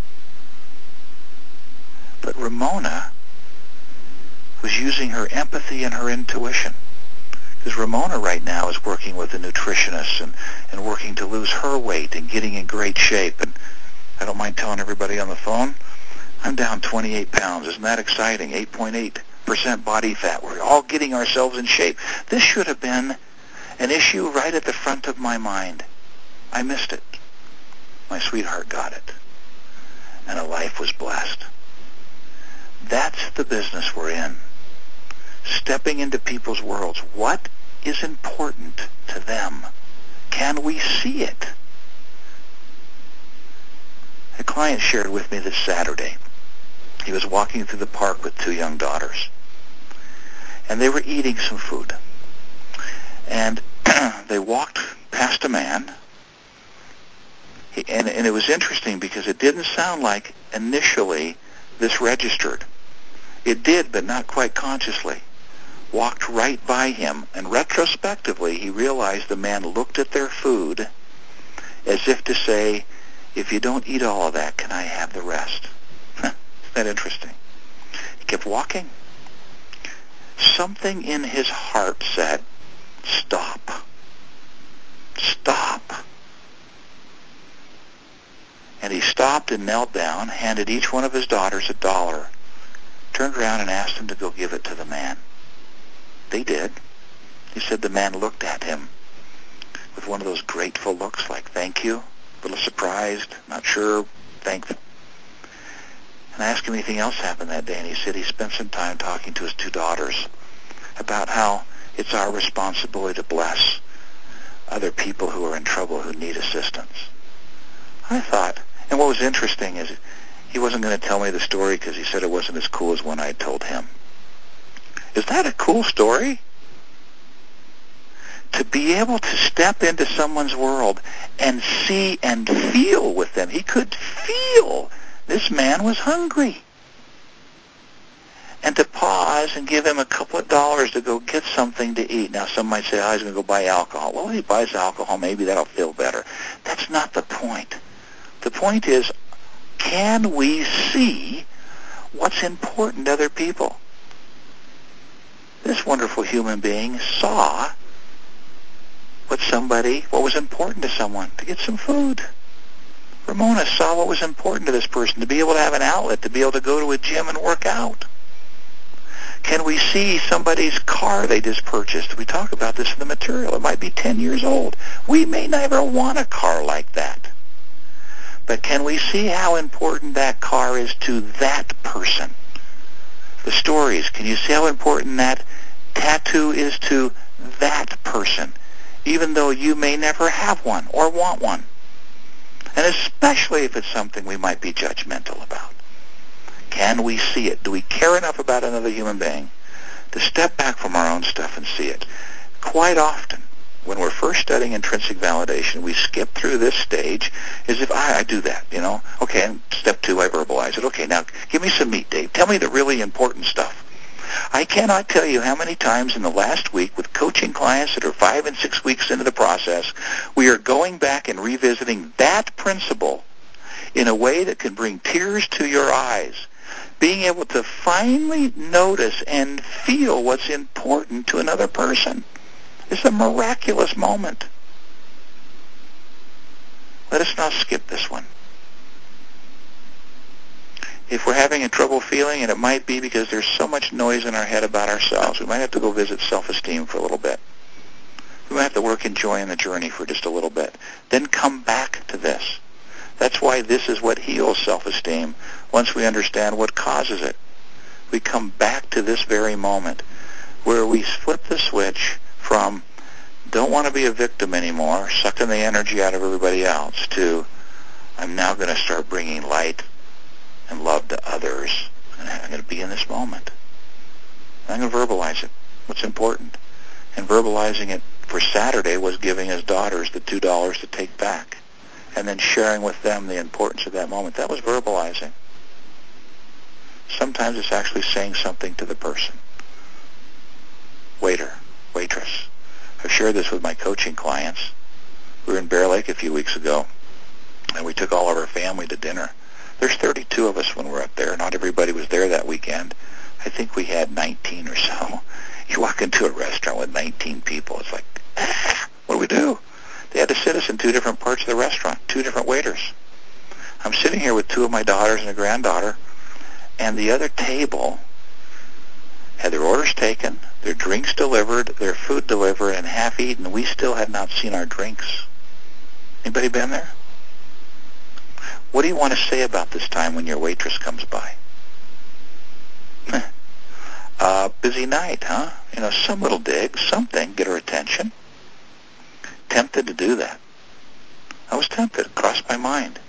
But Ramona was using her empathy and her intuition. Because Ramona right now is working with a nutritionist and, and working to lose her weight and getting in great shape. And I don't mind telling everybody on the phone, I'm down twenty-eight pounds. Isn't that exciting? eight point eight percent body fat. We're all getting ourselves in shape. This should have been an issue right at the front of my mind. I missed it. My sweetheart got it. And a life was blessed. That's the business we're in. Stepping into people's worlds. What is important to them? Can we see it? A client shared with me this Saturday. He was walking through the park with two young daughters. And they were eating some food. And they walked past a man. He, and, and it was interesting because it didn't sound like initially this registered. It did, but not quite consciously. Walked right by him, and retrospectively he realized the man looked at their food as if to say, if you don't eat all of that, can I have the rest? Isn't that interesting? He kept walking. Something in his heart said, stop. Stop. And he stopped and knelt down, handed each one of his daughters a dollar, turned around and asked them to go give it to the man. They did. He said the man looked at him with one of those grateful looks like, thank you, a little surprised, not sure, thankful. And I asked him anything else happened that day, and he said he spent some time talking to his two daughters about how it's our responsibility to bless other people who are in trouble, who need assistance. I thought, and what was interesting is he wasn't going to tell me the story because he said it wasn't as cool as one I told him. Is that a cool story? To be able to step into someone's world and see and feel with them. He could feel this man was hungry. And to pause and give him a couple of dollars to go get something to eat. Now, some might say, oh, he's going to go buy alcohol. Well, if he buys alcohol, maybe that'll feel better. That's not the point. The point is, can we see what's important to other people? This wonderful human being saw what somebody, what was important to someone, to get some food. Ramona saw what was important to this person, to be able to have an outlet, to be able to go to a gym and work out. Can we see somebody's car they just purchased? We talk about this in the material. It might be ten years old. We may never want a car like that. But can we see how important that car is to that person? The stories, can you see how important that tattoo is to that person, even though you may never have one or want one? And especially if it's something we might be judgmental about. Can we see it? Do we care enough about another human being to step back from our own stuff and see it? Quite often, when we're first studying intrinsic validation, we skip through this stage as if, I, I do that, you know. Okay, and step two, I verbalize it. Okay, now give me some meat, Dave. Tell me the really important stuff. I cannot tell you how many times in the last week with coaching clients that are five and six weeks into the process, we are going back and revisiting that principle in a way that can bring tears to your eyes. Being able to finally notice and feel what's important to another person. It's a miraculous moment. Let us not skip this one. If we're having a trouble feeling, and it might be because there's so much noise in our head about ourselves, we might have to go visit self-esteem for a little bit. We might have to work enjoying the journey for just a little bit. Then come back to this. That's why this is what heals self-esteem. Once we understand what causes it, we come back to this very moment where we flip the switch from don't want to be a victim anymore, sucking the energy out of everybody else, to I'm now going to start bringing light and love to others. And I'm going to be in this moment. I'm going to verbalize it. What's important? And verbalizing it for Saturday was giving his daughters the two dollars to take back and then sharing with them the importance of that moment. That was verbalizing. Sometimes it's actually saying something to the person. Waiter, waitress. I've shared this with my coaching clients. We were in Bear Lake a few weeks ago, and we took all of our family to dinner. There's thirty-two of us when we're up there. Not everybody was there that weekend. I think we had nineteen or so. You walk into a restaurant with nineteen people, it's like, ah, what do we do? They had to sit us in two different parts of the restaurant, two different waiters. I'm sitting here with two of my daughters and a granddaughter, and the other table had their orders taken, their drinks delivered, their food delivered, and half eaten. We still had not seen our drinks. Anybody been there? What do you want to say about this time when your waitress comes by? uh, busy night, huh? You know, some little dig, something, get her attention. Tempted to do that. I was tempted. It crossed my mind.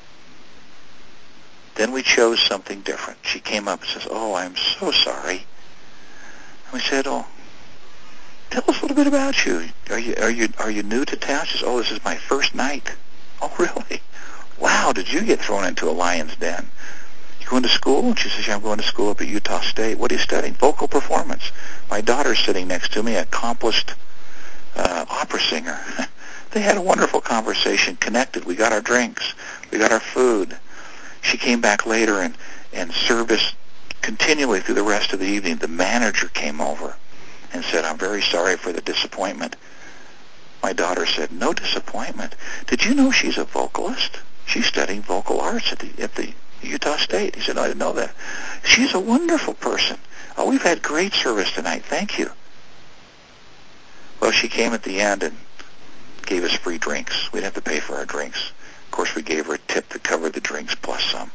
Then we chose something different. She came up and says, oh, I'm so sorry. And we said, oh, tell us a little bit about you. Are you are you are you new to town? She says, oh, this is my first night. Oh, really? Wow, did you get thrown into a lion's den? You going to school? And she says, yeah, I'm going to school up at Utah State. What are you studying? Vocal performance. My daughter's sitting next to me, accomplished uh, opera singer. They had a wonderful conversation, connected. We got our drinks. We got our food. She came back later and, and served us continually through the rest of the evening. The manager came over and said, I'm very sorry for the disappointment. My daughter said, no disappointment. Did you know she's a vocalist? She's studying vocal arts at the, at the Utah State. He said, no, I didn't know that. She's a wonderful person. Oh, we've had great service tonight. Thank you. Well, she came at the end and gave us free drinks. We didn't have to pay for our drinks. Of course, we gave her a tip that covered the drinks plus some.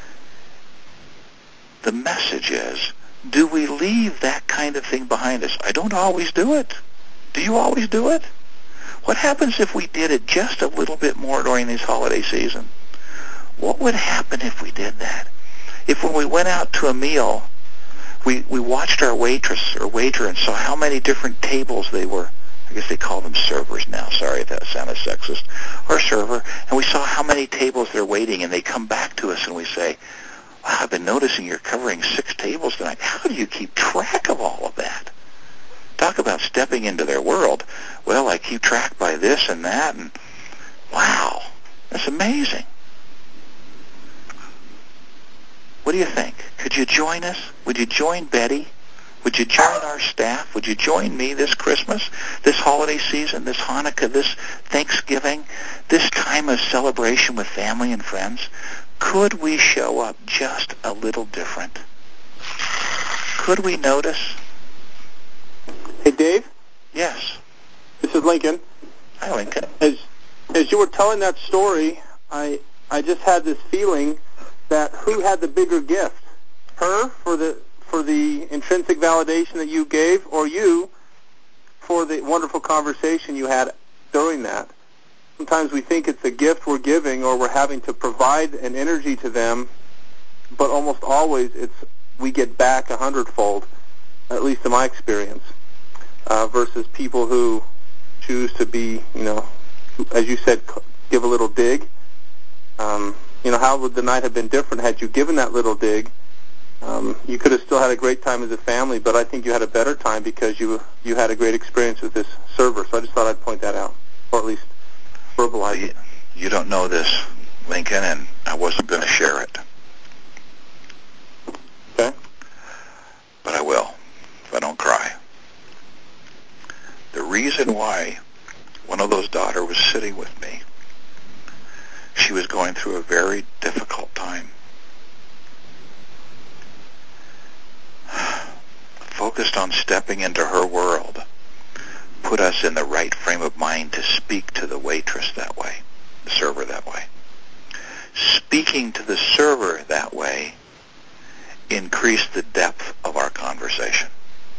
The message is, do we leave that kind of thing behind us? I don't always do it. Do you always do it? What happens if we did it just a little bit more during this holiday season? What would happen if we did that? If when we went out to a meal, we, we watched our waitress or waiter and saw how many different tables they were. I guess they call them servers now. Sorry if that sounded sexist. Or server. And we saw how many tables they're waiting, and they come back to us and we say, wow, I've been noticing you're covering six tables tonight. How do you keep track of all of that? Talk about stepping into their world. Well, I keep track by this and that, and wow, that's amazing. What do you think? Could you join us? Would you join Betty? Would you join our staff? Would you join me this Christmas, this holiday season, this Hanukkah, this Thanksgiving, this time of celebration with family and friends? Could we show up just a little different? Could we notice? Hey, Dave? Yes. This is Lincoln. Hi, Lincoln. As as you were telling that story, I I just had this feeling that who had the bigger gift? Her for the for the intrinsic validation that you gave, or you for the wonderful conversation you had during that? Sometimes we think it's a gift we're giving or we're having to provide an energy to them, but almost always it's we get back a hundredfold, at least in my experience, uh, versus people who choose to be, you know, as you said, give a little dig. Um, you know, how would the night have been different had you given that little dig? Um, you could have still had a great time as a family, but I think you had a better time because you you had a great experience with this server. So I just thought I'd point that out, or at least verbalize it. You don't know this, Lincoln, and I wasn't going to share it. Okay. But I will, if I don't cry. The reason why one of those daughters was sitting with me, she was going through a very difficult time. focused on stepping into her world put us in the right frame of mind to speak to the waitress that way, the server that way. Speaking to the server that way increased the depth of our conversation.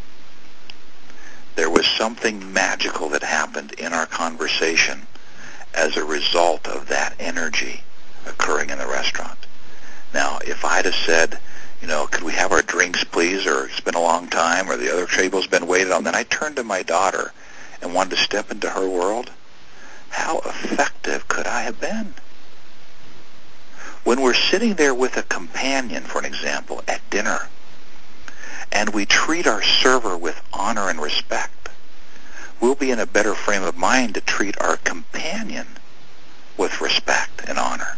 There was something magical that happened in our conversation as a result of that energy occurring in the restaurant. Now, if I'd have said, you know, could we have our drinks, please, or it's been a long time, or the other table's been waited on, then I turned to my daughter and wanted to step into her world, how effective could I have been? When we're sitting there with a companion, for an example, at dinner, and we treat our server with honor and respect, we'll be in a better frame of mind to treat our companion with respect and honor.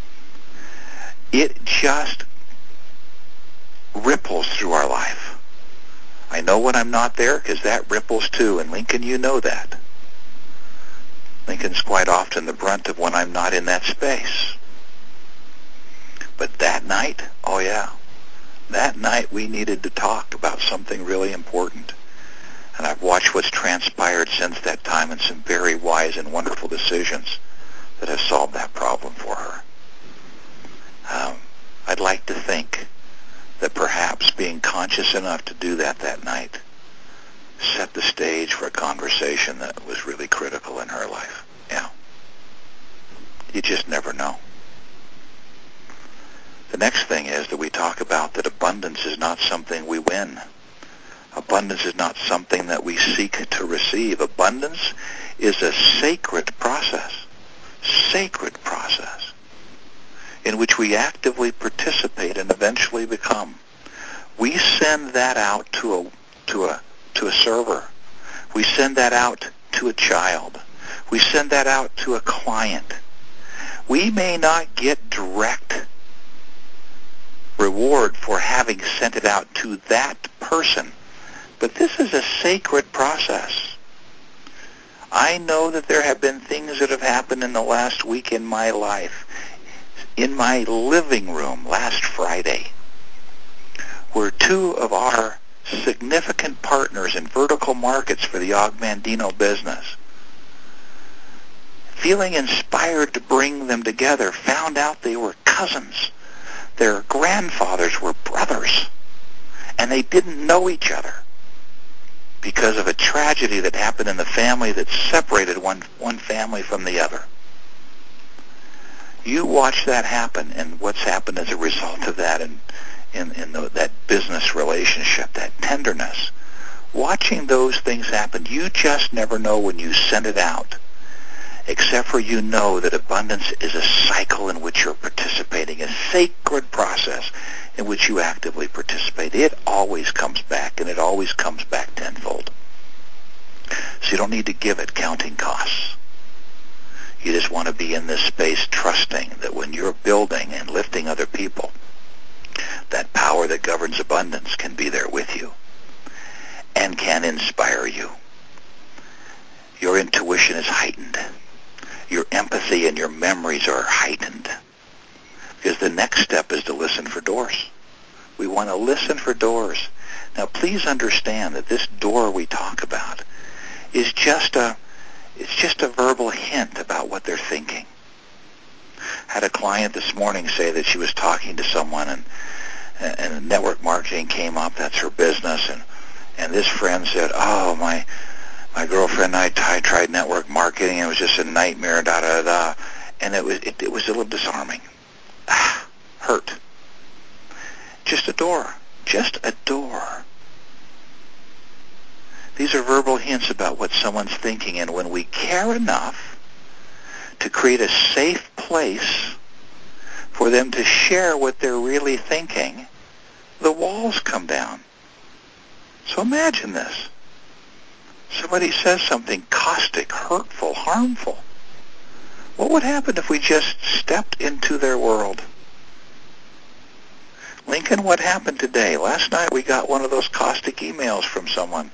It just ripples through our life. I know when I'm not there because that ripples too, and Lincoln, you know that. Lincoln's quite often the brunt of when I'm not in that space. But that night, oh yeah, that night we needed to talk about something really important. And I've watched what's transpired since that time and some very wise and wonderful decisions that have solved that problem for her. Um, I'd like to think that perhaps being conscious enough to do that that night set the stage for a conversation that was really critical in her life. Yeah. You just never know. The next thing is that we talk about that abundance is not something we win. Abundance is not something that we seek to receive. Abundance is a sacred process, sacred process, in which we actively participate and eventually become. We send that out to a to a to a server. We send that out to a child. We send that out to a client. We may not get direct reward for having sent it out to that person, but this is a sacred process. I know that there have been things that have happened in the last week in my life, in my living room last Friday, where two of our significant partners in vertical markets for the Og Mandino business, feeling inspired to bring them together, found out they were cousins. Their grandfathers were brothers, and they didn't know each other because of a tragedy that happened in the family that separated one, one family from the other. You watch that happen, and what's happened as a result of that in, in, in the, that business relationship, that tenderness. Watching those things happen, you just never know when you send it out, except for you know that abundance is a cycle in which you're participating, a sacred process in which you actively participate. It always comes back, and it always comes back tenfold. So you don't need to give it counting costs. You just want to be in this space trusting that when you're building and lifting other people, that power that governs abundance can be there with you and can inspire you. Your intuition is heightened. Your empathy and your memories are heightened. Because the next step is to listen for doors. We want to listen for doors. Now, please understand that this door we talk about is just a it's just a verbal hint about what they're thinking. I had a client this morning say that she was talking to someone, and and network marketing came up. That's her business, and and this friend said, "Oh, my my girlfriend and I t- tried network marketing. And it was just a nightmare." Da da da. And it was it, it was a little disarming. Hurt. Just a door. Just a door. These are verbal hints about what someone's thinking, and when we care enough to create a safe place for them to share what they're really thinking, the walls come down. So imagine this. Somebody says something caustic, hurtful, harmful. What would happen if we just stepped into their world? Lincoln, what happened today? Last night we got one of those caustic emails from someone.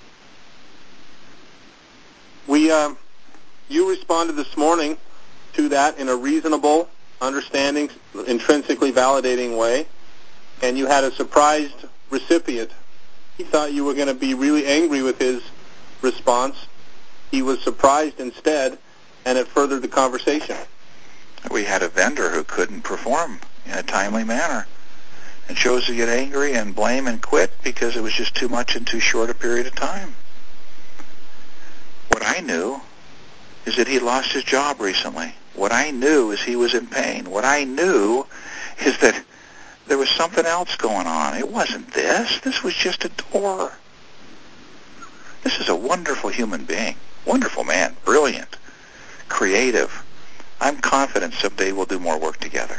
We, um, you responded this morning to that in a reasonable, understanding, intrinsically validating way, and you had a surprised recipient He thought you were going to be really angry with his response. He was surprised instead, and it furthered the conversation. We had a vendor who couldn't perform in a timely manner and chose to get angry and blame and quit because it was just too much in too short a period of time. What I knew is that he lost his job recently. What I knew is he was in pain. What I knew is that there was something else going on. It wasn't this. This was just a door. This is a wonderful human being. Wonderful man. Brilliant. Creative. I'm confident someday we'll do more work together.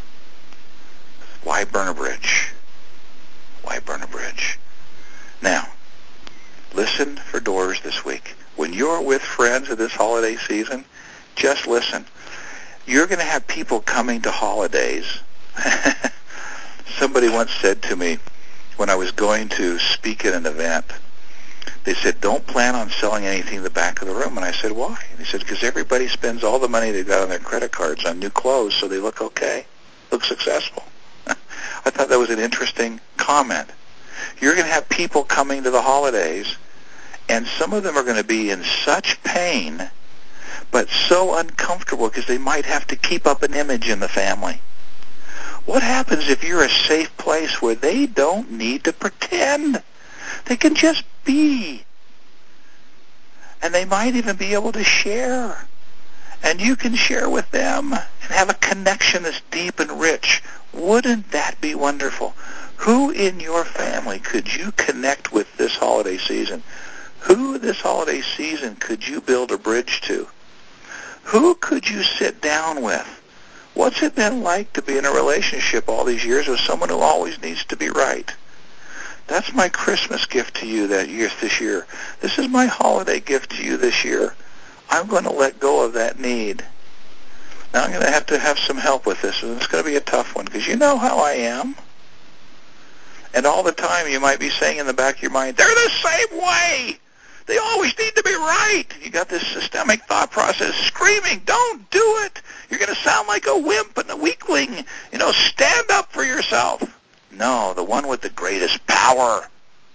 Why burn a bridge? Why burn a bridge? Now, listen for doors this week. When you're with friends at this holiday season, just listen. You're going to have people coming to holidays. Somebody once said to me when I was going to speak at an event, they said, don't plan on selling anything in the back of the room. And I said, why? And he said, because everybody spends all the money they've got on their credit cards on new clothes so they look okay, look successful. I thought that was an interesting comment. You're going to have people coming to the holidays, and some of them are going to be in such pain, but so uncomfortable because they might have to keep up an image in the family. What happens if you're a safe place where they don't need to pretend? They can just be. And they might even be able to share. And you can share with them and have a connection that's deep and rich. Wouldn't that be wonderful? Who in your family could you connect with this holiday season? Who this holiday season could you build a bridge to? Who could you sit down with? What's it been like to be in a relationship all these years with someone who always needs to be right? That's my Christmas gift to you that year, this year. This is my holiday gift to you this year. I'm going to let go of that need. Now I'm going to have to have some help with this, and it's going to be a tough one because you know how I am. And all the time you might be saying in the back of your mind, they're the same way. They always need to be right. You got this systemic thought process screaming, don't do it. You're going to sound like a wimp and a weakling. You know, stand up for yourself. No, the one with the greatest power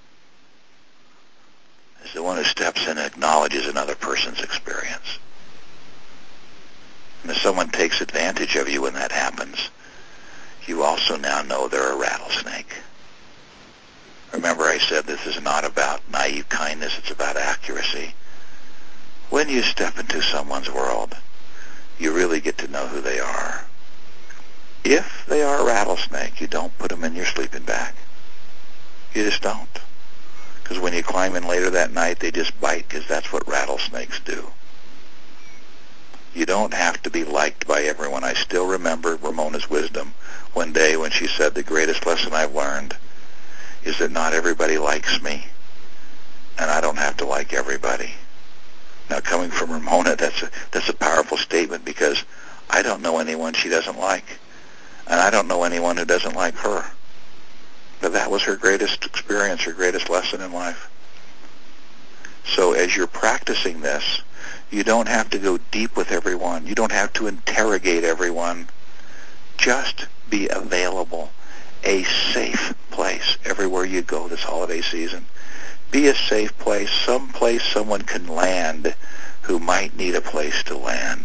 is the one who steps in and acknowledges another person's experience. And if someone takes advantage of you when that happens, you also now know they're a rattlesnake. Remember I said this is not about naive kindness, it's about accuracy. When you step into someone's world, you really get to know who they are. If they are a rattlesnake, you don't put them in your sleeping bag. You just don't. Because when you climb in later that night, they just bite, because that's what rattlesnakes do. You don't have to be liked by everyone. I still remember Ramona's wisdom one day when she said, the greatest lesson I've learned is that not everybody likes me, and I don't have to like everybody. Now, coming from Ramona, that's a, that's a powerful statement because I don't know anyone she doesn't like, and I don't know anyone who doesn't like her. But that was her greatest experience, her greatest lesson in life. So as you're practicing this, you don't have to go deep with everyone. You don't have to interrogate everyone. Just be available. A safe place everywhere you go this holiday season. Be a safe place, some place someone can land who might need a place to land.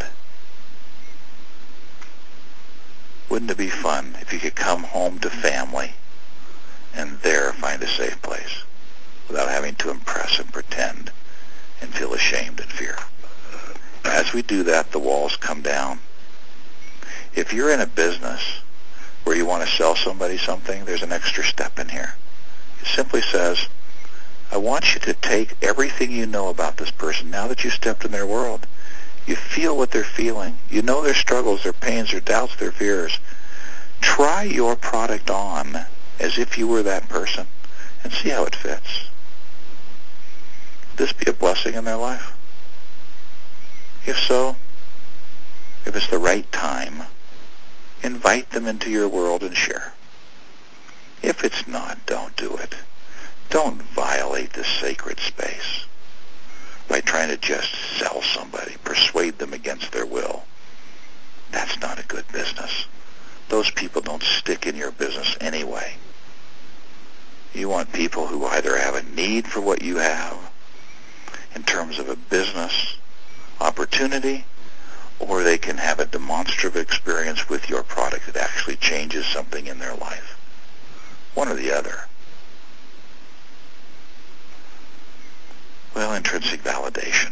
Wouldn't it be fun if you could come home to family and there find a safe place without having to impress and pretend and feel ashamed and fear? As we do that, the walls come down. If you're in a business where you want to sell somebody something, there's an extra step in here. It simply says, I want you to take everything you know about this person. Now that you've stepped in their world, you feel what they're feeling. You know their struggles, their pains, their doubts, their fears. Try your product on as if you were that person and see how it fits. Would this be a blessing in their life? If so, if it's the right time, invite them into your world and share. If it's not, don't do it. Don't violate this sacred space by trying to just sell somebody, persuade them against their will. That's not a good business. Those people don't stick in your business anyway. You want people who either have a need for what you have in terms of a business opportunity, or they can have a demonstrative experience with your product that actually changes something in their life. One or the other. Well, intrinsic validation.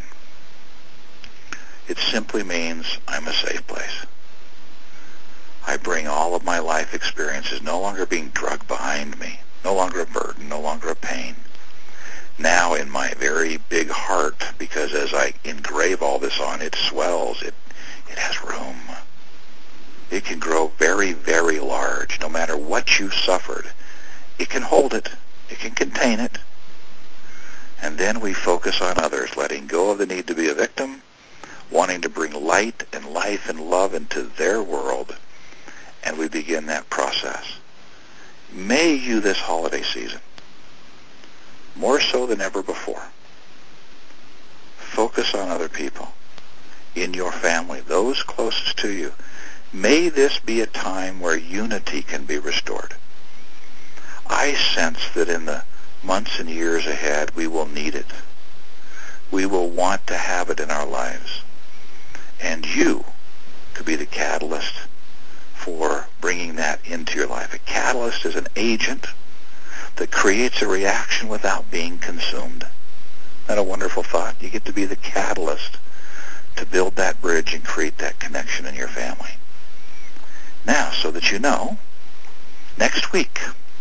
It simply means I'm a safe place. I bring all of my life experiences no longer being drugged behind me, no longer a burden, no longer a pain. Now in my very big heart, because as I engrave all this on, it swells, it, it has room. It can grow very, very large. No matter what you've suffered, it can hold it. It can contain it. And then we focus on others, letting go of the need to be a victim, wanting to bring light and life and love into their world, and we begin that process. May you this holiday season, more so than ever before, focus on other people in your family, those closest to you. May this be a time where unity can be restored. I sense that in the months and years ahead, we will need it. We will want to have it in our lives. And you could be the catalyst for bringing that into your life. A catalyst is an agent that creates a reaction without being consumed. Isn't that a wonderful thought? You get to be the catalyst to build that bridge and create that connection in your family. Now, so that you know, next week,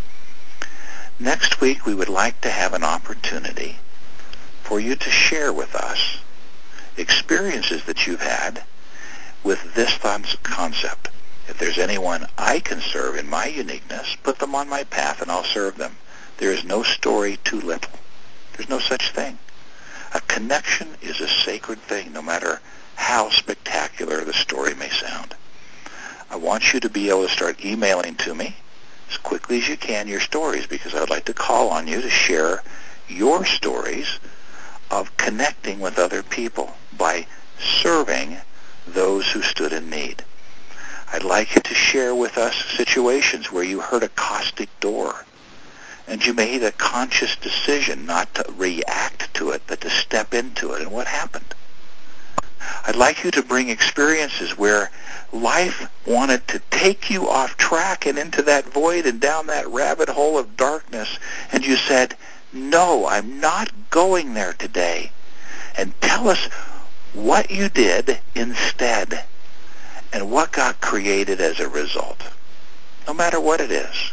next week we would like to have an opportunity for you to share with us experiences that you've had with this concept. If there's anyone I can serve in my uniqueness, put them on my path and I'll serve them. There is no story too little. There's no such thing. A connection is a sacred thing, no matter how spectacular the story may sound. I want you to be able to start emailing to me as quickly as you can your stories, because I would like to call on you to share your stories of connecting with other people by serving those who stood in need. I'd like you to share with us situations where you heard a caustic door and you made a conscious decision not to react to it, but to step into it, and what happened. I'd like you to bring experiences where life wanted to take you off track and into that void and down that rabbit hole of darkness, and you said, no, I'm not going there today. And tell us what you did instead and what got created as a result, no matter what it is.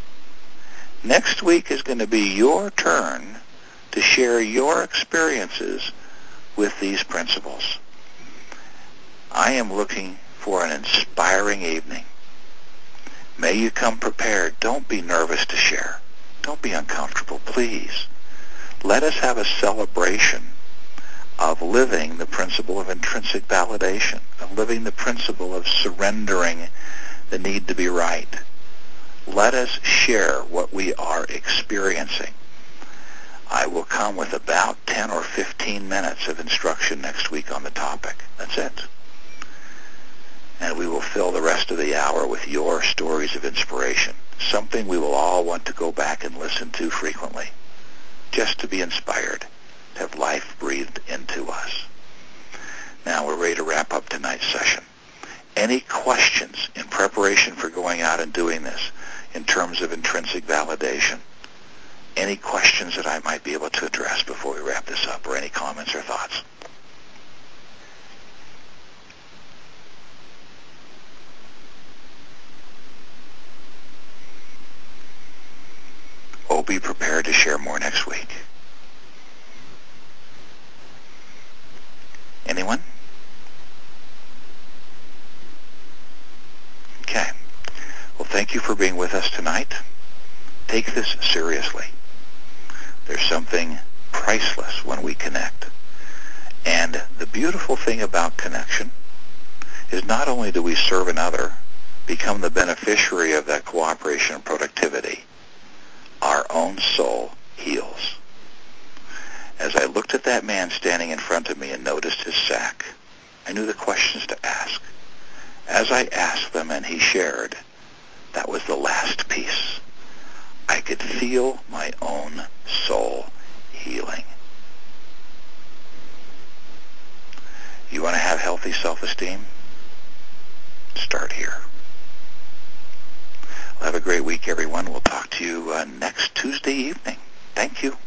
Next week is going to be your turn to share your experiences with these principles. I am looking for an inspiring evening. May you come prepared. Don't be nervous to share. Don't be uncomfortable, please. Let us have a celebration of living the principle of intrinsic validation, of living the principle of surrendering the need to be right. Let us share what we are experiencing. I will come with about ten or fifteen minutes of instruction next week on the topic. That's it. And we will fill the rest of the hour with your stories of inspiration, something we will all want to go back and listen to frequently, just to be inspired, to have life breathed into us. Now we're ready to wrap up tonight's session. Any questions in preparation for going out and doing this in terms of intrinsic validation? Any questions that I might be able to address before we wrap this up, or any comments or thoughts? Oh, be prepared to share more next week. Anyone? Okay. Well, thank you for being with us tonight. Take this seriously. There's something priceless when we connect. And the beautiful thing about connection is not only do we serve another, become the beneficiary of that cooperation and productivity, our own soul heals. As I looked at that man standing in front of me and noticed his sack, I knew the questions to ask. As I asked them and he shared, that was the last piece. I I could feel my own soul healing. You want to have healthy self-esteem? Start here. Well, have a great week, everyone. We'll talk to you uh, next Tuesday evening. Thank you.